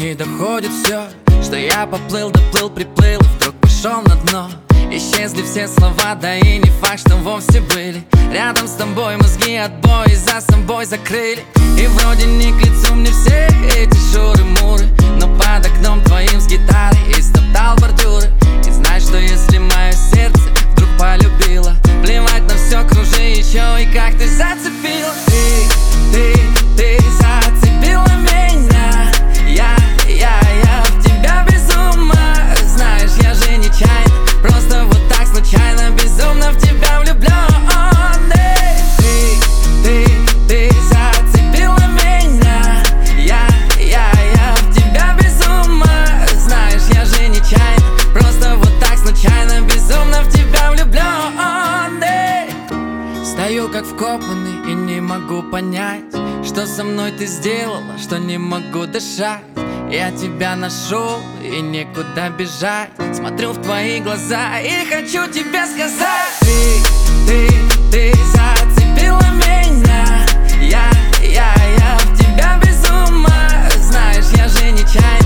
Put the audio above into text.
не доходит все, что я поплыл, доплыл, приплыл и вдруг пошел на дно. Исчезли все слова, да и не факт, что вовсе были. Рядом с тобой мозги отбой за собой закрыли. И вроде не к лицу мне все эти шуры-муры, но под окном твоим с гитарой истоптал бордюры. И знай, что если мое сердце вдруг полюбило, плевать на все, кружи еще и как ты зацепила. Ты зацепила меня. Я в тебя без ума. Знаешь, я же нечаянно, просто вот так случайно безумно в тебя влюблен. Ты зацепила меня. Я в тебя без ума. Знаешь, я же нечаянно, просто вот так случайно безумно в тебя влюблен. Стою как вкопанный и не могу понять, что со мной ты сделала, что не могу дышать. Я тебя нашел и некуда бежать. Смотрю в твои глаза и хочу тебе сказать: ты зацепила меня. Я в тебя без ума. Знаешь, я же нечаянно,